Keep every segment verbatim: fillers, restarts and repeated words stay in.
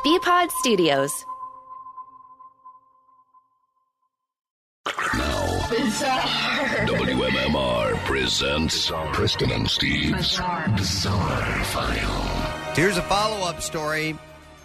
B-Pod Studios. Now, Bizarre. W M M R presents Preston and Steve's Bizarre, Bizarre File. Here's a follow-up story.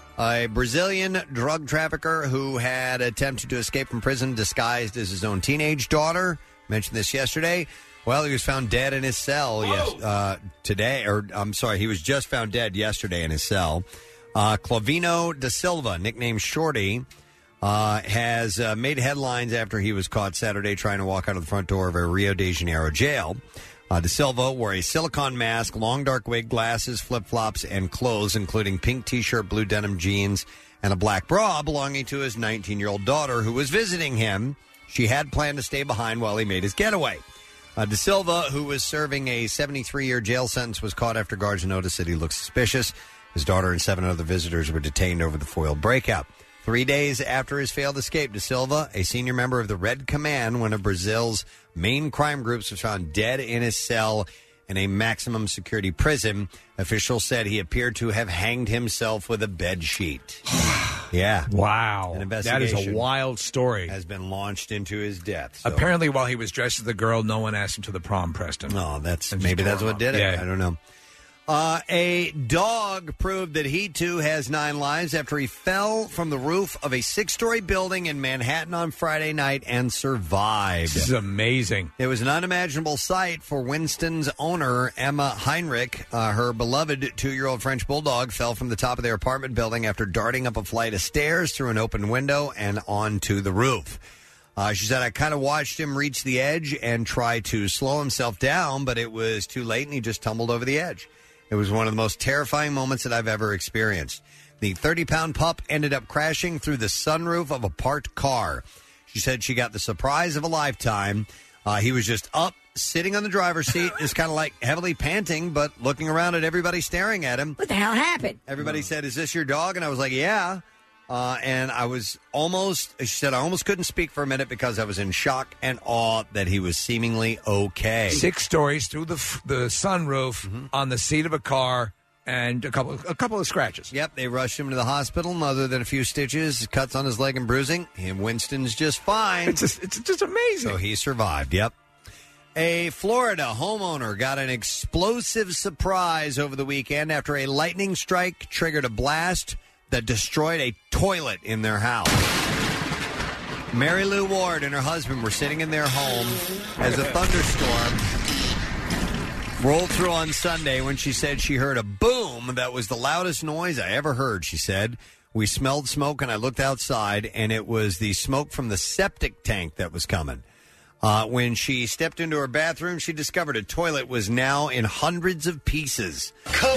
A Brazilian drug trafficker who had attempted to escape from prison disguised as his own teenage daughter. Mentioned this yesterday. Well, he was found dead in his cell yes, uh, today. Or, I'm sorry, he was just found dead yesterday in his cell. Uh, Clavino da Silva, nicknamed Shorty, uh, has uh, made headlines after he was caught Saturday trying to walk out of the front door of a Rio de Janeiro jail. Uh, da Silva wore a silicone mask, long dark wig, glasses, flip-flops, and clothes, including pink T-shirt, blue denim jeans, and a black bra belonging to his nineteen-year-old daughter who was visiting him. She had planned to stay behind while he made his getaway. Uh, da Silva, who was serving a seventy-three-year jail sentence, was caught after guards noticed that he looked suspicious. His daughter and seven other visitors were detained over the foiled breakout. Three days after his failed escape, da Silva, a senior member of the Red Command, one of Brazil's main crime groups, was found dead in his cell in a maximum security prison. Officials said he appeared to have hanged himself with a bed sheet. Yeah. Wow. An That is a wild story. Has been launched into his death. So. Apparently, while he was dressed as the girl, no one asked him to the prom, Preston. Oh, that's maybe that's what did it. Yeah. I don't know. Uh, a dog proved that he, too, has nine lives after he fell from the roof of a six-story building in Manhattan on Friday night and survived. This is amazing. It was an unimaginable sight for Winston's owner, Emma Heinrich. Uh, her beloved two-year-old French bulldog fell from the top of their apartment building after darting up a flight of stairs through an open window and onto the roof. Uh, she said, I kind of watched him reach the edge and try to slow himself down, but it was too late and he just tumbled over the edge. It was one of the most terrifying moments that I've ever experienced. The thirty-pound pup ended up crashing through the sunroof of a parked car. She said she got the surprise of a lifetime. Uh, he was just up, sitting on the driver's seat, just kind of like heavily panting, but looking around at everybody staring at him. What the hell happened? Everybody said, is this your dog? And I was like, yeah. Uh, and I was almost, she said, I almost couldn't speak for a minute because I was in shock and awe that he was seemingly okay. Six stories through the f- the sunroof Mm-hmm. on the seat of a car and a couple a couple of scratches. Yep, they rushed him to the hospital. And other than a few stitches, cuts on his leg and bruising, and Winston's just fine. It's just, it's just amazing. So he survived, yep. A Florida homeowner got an explosive surprise over the weekend after a lightning strike triggered a blast that destroyed a toilet in their house. Mary Lou Ward and her husband were sitting in their home as a thunderstorm rolled through on Sunday when she said she heard a boom that was the loudest noise I ever heard, she said. We smelled smoke and I looked outside, and it was the smoke from the septic tank that was coming. Uh, when she stepped into her bathroom, she discovered a toilet was now in hundreds of pieces.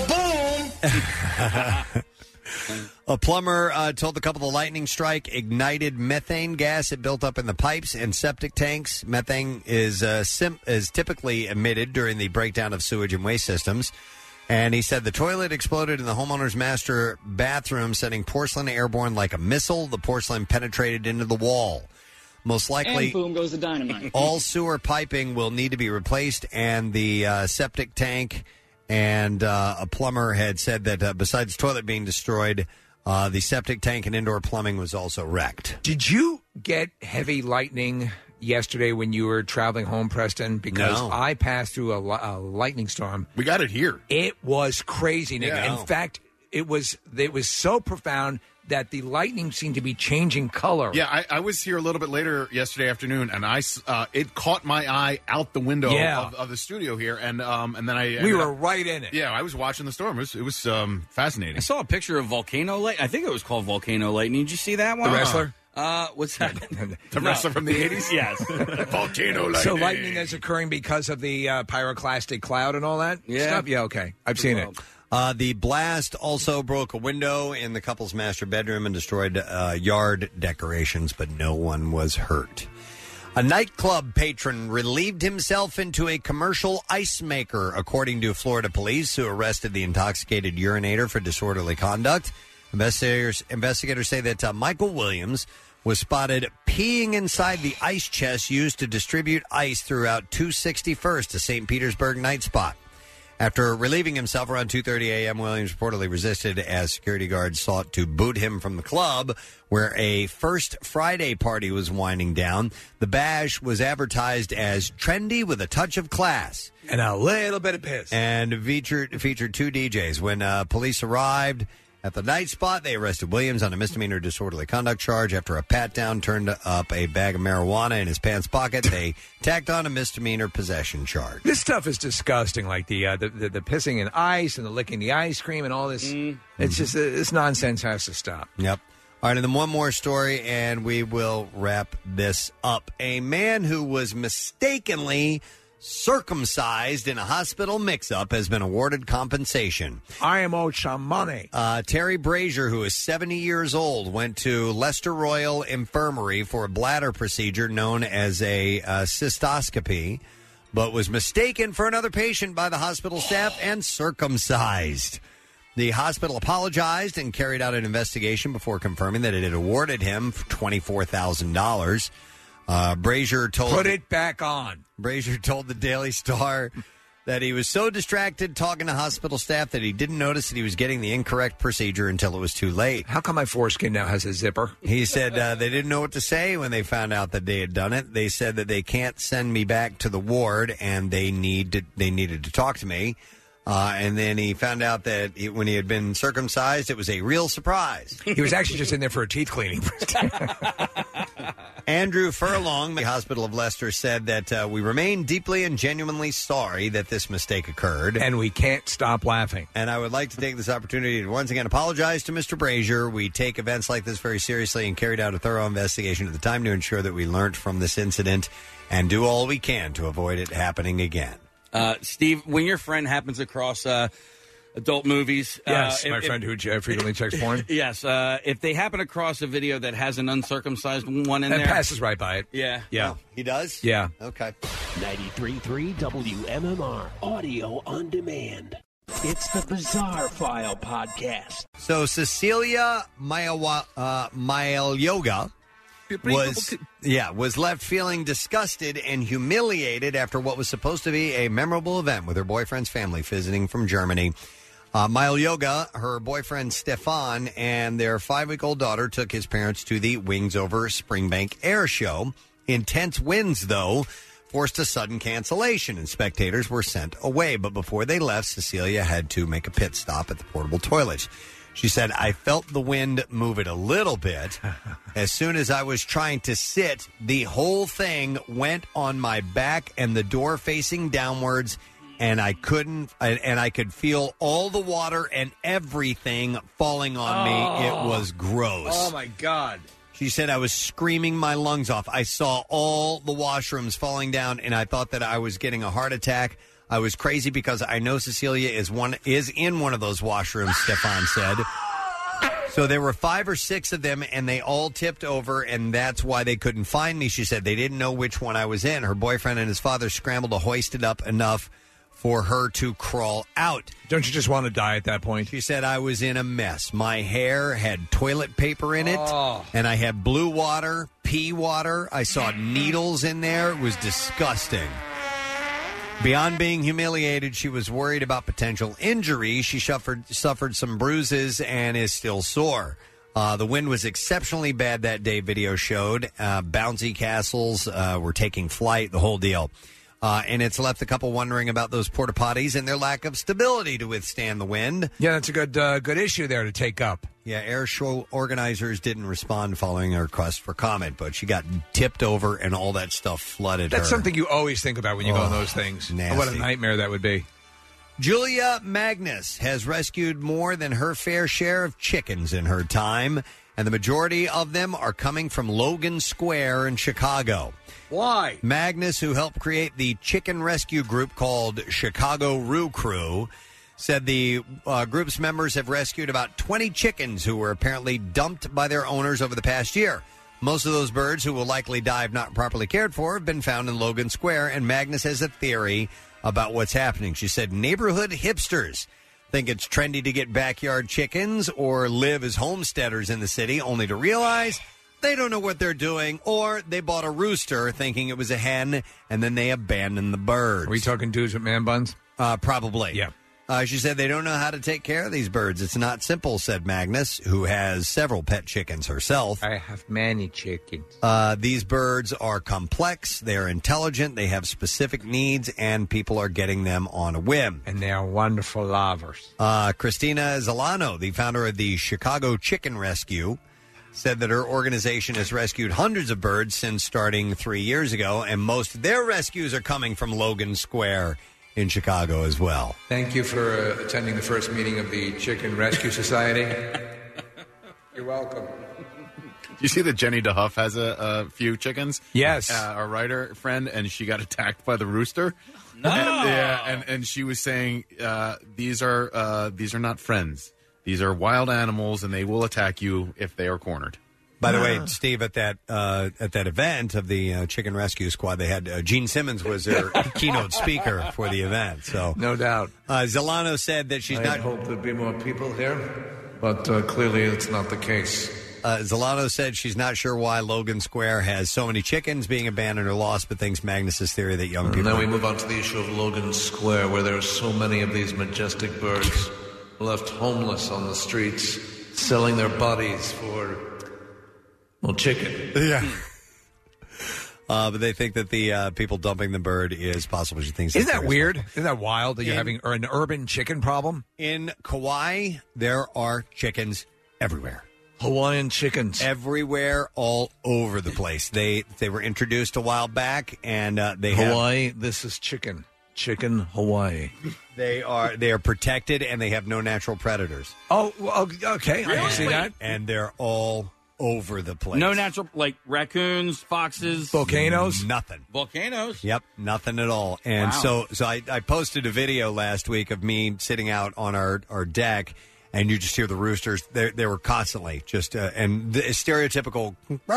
Kaboom! A plumber uh, told the couple the lightning strike ignited methane gas it built up in the pipes and septic tanks. Methane is uh, sim- is typically emitted during the breakdown of sewage and waste systems. And he said the toilet exploded in the homeowner's master bathroom, sending porcelain airborne like a missile. The porcelain penetrated into the wall. Most likely, and boom goes the dynamite. all sewer piping will need to be replaced, and the uh, septic tank. And uh, a plumber had said that uh, besides the toilet being destroyed, uh, the septic tank and indoor plumbing was also wrecked. Did you get heavy lightning yesterday when you were traveling home, Preston? Because No. I passed through a, li- a lightning storm. We got it here. It was crazy, Nick. Yeah. In fact, it was it was so profound that the lightning seemed to be changing color. Yeah, I, I was here a little bit later yesterday afternoon, and I s- uh, it caught my eye out the window Yeah. of, of the studio here, and um, and then I We ended were up- right in it. Yeah, I was watching the storm. It was, it was um, fascinating. I saw a picture of Volcano Lightning. I think it was called Volcano Lightning. Did you see that one? The wrestler? Uh, what's that? The wrestler from the eighties? Yes. Volcano lightning. So lightning is occurring because of the uh, pyroclastic cloud and all that Yeah. stuff? Yeah, okay. I've seen it. Uh, the blast also broke a window in the couple's master bedroom and destroyed uh, yard decorations, but no one was hurt. A nightclub patron relieved himself into a commercial ice maker, according to Florida police, who arrested the intoxicated urinator for disorderly conduct. Investigators, investigators say that uh, Michael Williams was spotted peeing inside the ice chest used to distribute ice throughout two sixty-first, a Saint Petersburg night spot. After relieving himself around two thirty a.m., Williams reportedly resisted as security guards sought to boot him from the club where a First Friday party was winding down. The bash was advertised as trendy with a touch of class. And a little bit of piss. And featured, featured two D Js. When uh, police arrived at the night spot, they arrested Williams on a misdemeanor disorderly conduct charge. After a pat-down turned up a bag of marijuana in his pants pocket, they tacked on a misdemeanor possession charge. This stuff is disgusting, like the uh, the, the the pissing in ice and the licking the ice cream and all this. Mm. It's just, uh, this nonsense has to stop. Yep. All right, and then one more story, and we will wrap this up. A man who was mistakenly circumcised in a hospital mix-up has been awarded compensation. I am owed some money. Uh, Terry Brazier, who is seventy years old, went to Leicester Royal Infirmary for a bladder procedure known as a uh, cystoscopy, but was mistaken for another patient by the hospital staff and circumcised. The hospital apologized and carried out an investigation before confirming that it had awarded him twenty-four thousand dollars. Uh, Brazier told Put it back on. Brazier told the Daily Star that he was so distracted talking to hospital staff that he didn't notice that he was getting the incorrect procedure until it was too late. How come my foreskin now has a zipper? He said uh, they didn't know what to say when they found out that they had done it. They said that they can't send me back to the ward and they need to, they needed to talk to me. Uh, and then he found out that he, when he had been circumcised, it was a real surprise. He was actually just in there for a teeth cleaning. Andrew Furlong, the Hospital of Leicester, said that uh, we remain deeply and genuinely sorry that this mistake occurred. And we can't stop laughing. And I would like to take this opportunity to once again apologize to Mister Brazier. We take events like this very seriously and carried out a thorough investigation at the time to ensure that we learned from this incident and do all we can to avoid it happening again. Uh, Steve, when your friend happens across uh, adult movies... Yes, uh, my if, friend who uh, frequently checks porn. Yes, uh, if they happen across a video that has an uncircumcised one in that there... That passes right by it. Yeah. Yeah. Oh, he does? Yeah. Okay. ninety-three point three W M M R, audio on demand. It's the Bizarre File Podcast. So Cecilia Mayawa, uh, Maelyoga... was yeah was left feeling disgusted and humiliated after what was supposed to be a memorable event with her boyfriend's family visiting from Germany. Uh, Maelyoga, her boyfriend Stefan, and their five-week-old daughter took his parents to the Wings Over Springbank Air Show. Intense winds, though, forced a sudden cancellation, and spectators were sent away. But before they left, Cecilia had to make a pit stop at the portable toilets. She said, I felt the wind move it a little bit. As soon as I was trying to sit, the whole thing went on my back and the door facing downwards, and I couldn't, and I could feel all the water and everything falling on me. Oh. It was gross. Oh, my God. She said, I was screaming my lungs off. I saw all the washrooms falling down, and I thought that I was getting a heart attack. I was crazy because I know Cecilia is one is in one of those washrooms, Stefan said. So there were five or six of them, and they all tipped over, and that's why they couldn't find me. She said they didn't know which one I was in. Her boyfriend and his father scrambled to hoist it up enough for her to crawl out. Don't you just want to die at that point? She said, I was in a mess. My hair had toilet paper in it, oh. and I had blue water, pea water. I saw needles in there. It was disgusting. Beyond being humiliated, she was worried about potential injury. She suffered, suffered some bruises and is still sore. Uh, the wind was exceptionally bad that day, video showed. Uh, bouncy castles uh, were taking flight, the whole deal. Uh, and it's left a couple wondering about those porta potties and their lack of stability to withstand the wind. Yeah, that's a good uh, good issue there to take up. Yeah, air show organizers didn't respond following her request for comment, but she got tipped over and all that stuff flooded That's her. something you always think about when you oh, go on those things. Nasty. What a nightmare that would be. Julia Magnus has rescued more than her fair share of chickens in her time, and the majority of them are coming from Logan Square in Chicago. Why? Magnus, who helped create the chicken rescue group called Chicago Roo Crew, said the uh, group's members have rescued about twenty chickens who were apparently dumped by their owners over the past year. Most of those birds, who will likely die if not properly cared for, have been found in Logan Square, and Magnus has a theory about what's happening. She said neighborhood hipsters think it's trendy to get backyard chickens or live as homesteaders in the city, only to realize they don't know what they're doing, or they bought a rooster thinking it was a hen, and then they abandoned the birds. Are we talking dudes with man buns? Uh, probably. Yeah. Uh, she said they don't know how to take care of these birds. It's not simple, said Magnus, who has several pet chickens herself. I have many chickens. Uh, these birds are complex, they're intelligent, they have specific needs, and people are getting them on a whim. And they are wonderful lovers. Uh, Christina Zolano, the founder of the Chicago Chicken Rescue, said that her organization has rescued hundreds of birds since starting three years ago, and most of their rescues are coming from Logan Square in Chicago as well. Thank you for uh, attending the first meeting of the Chicken Rescue Society. You're welcome. You see that Jenny DeHuff has a, a few chickens? Yes. Uh, our writer friend, and she got attacked by the rooster. No. And, yeah, and, and she was saying, uh, these are uh, these are not friends. These are wild animals, and they will attack you if they are cornered. By the way, Steve, at that uh, at that event of the uh, Chicken Rescue Squad, they had uh, Gene Simmons was their keynote speaker for the event. So no doubt. Uh, Zolano said that she's I not. hope there'd be more people here, but uh, clearly it's not the case. Uh, Zolano said she's not sure why Logan Square has so many chickens being abandoned or lost, but thinks Magnus's theory that young And people. now we move on to the issue of Logan Square, where there are so many of these majestic birds left homeless on the streets, selling their bodies for, well, chicken. Yeah. Uh, but they think that the uh, people dumping the bird is possible. She thinks Isn't it's that weird? Isn't that wild that you're In- having an urban chicken problem? In Kauai, there are chickens everywhere. Hawaiian chickens. Everywhere, all over the place. They they were introduced a while back, and uh, they have, Hawaii, this is chicken. Chicken Hawaii. they are they are protected, and they have no natural predators. Oh, well, okay. I can see that. And they're all over the place. No natural, like raccoons, foxes, Volcanoes? Nothing. volcanoes. Yep, nothing at all. And Wow. so so I, I posted a video last week of me sitting out on our, our deck, and you just hear the roosters. They they were constantly just, uh, and the stereotypical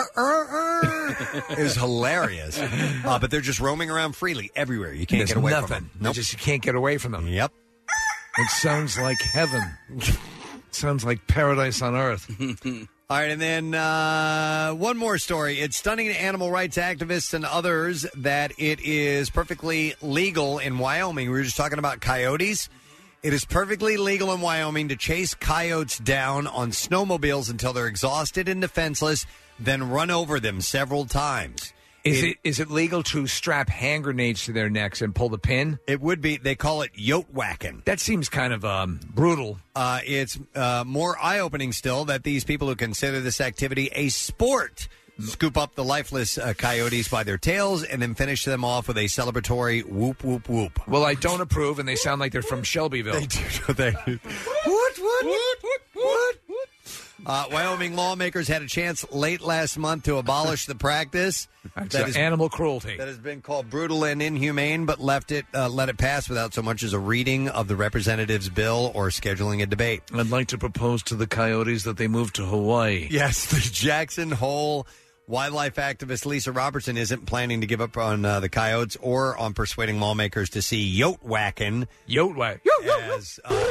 is hilarious. Uh, but they're just roaming around freely everywhere. You can't There's get away nothing. from them. Nope. Just you can't get away from them. Yep. It sounds like heaven. It sounds like paradise on earth. All right, and then uh, one more story. It's stunning to animal rights activists and others that it is perfectly legal in Wyoming. We were just talking about coyotes. It is perfectly legal in Wyoming to chase coyotes down on snowmobiles until they're exhausted and defenseless, then run over them several times. Is It- it is it legal to strap hand grenades to their necks and pull the pin? It would be. They call it yote whacking. That seems kind of um, brutal. Uh, it's uh, more eye-opening still that these people who consider this activity a sport scoop up the lifeless uh, coyotes by their tails and then finish them off with a celebratory whoop, whoop, whoop. Well, I don't approve, and they sound like they're from Shelbyville. They do. They do. What, what, what, what, what? Uh, Wyoming lawmakers had a chance late last month to abolish the practice. That's that uh, is- animal cruelty. That has been called brutal and inhumane, but left it uh, let it pass without so much as a reading of the representative's bill or scheduling a debate. I'd like to propose to the coyotes that they move to Hawaii. Yes, the Jackson Hole wildlife activist Lisa Robertson isn't planning to give up on uh, the coyotes or on persuading lawmakers to see yote whacking Yote whack. as uh,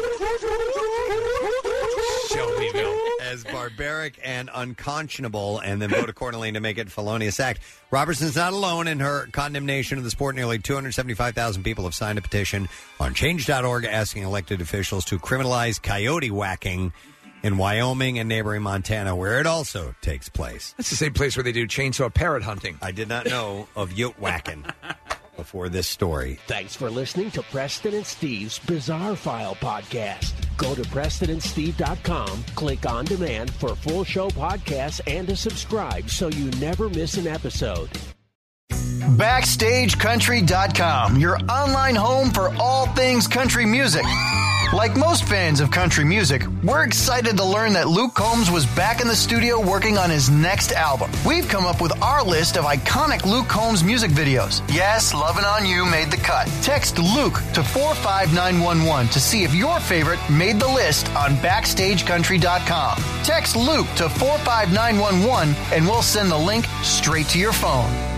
Shelbyville. as barbaric and unconscionable, and then vote accordingly to make it a felonious act. Robertson's not alone in her condemnation of the sport. Nearly two hundred seventy-five thousand people have signed a petition on change dot org asking elected officials to criminalize coyote whacking in Wyoming and neighboring Montana, where it also takes place. That's the same place where they do chainsaw parrot hunting. I did not know of yote whacking before this story. Thanks for listening to Preston and Steve's Bizarre File podcast. Go to preston and steve dot com, click on demand for full show podcasts and to subscribe so you never miss an episode. Backstage Country dot com, your online home for all things country music. Like most fans of country music, we're excited to learn that Luke Combs was back in the studio working on his next album. We've come up with our list of iconic Luke Combs music videos. Yes, Lovin' On You made the cut. Text Luke to four five nine one one to see if your favorite made the list on Backstage Country dot com. Text Luke to four five nine one one and we'll send the link straight to your phone.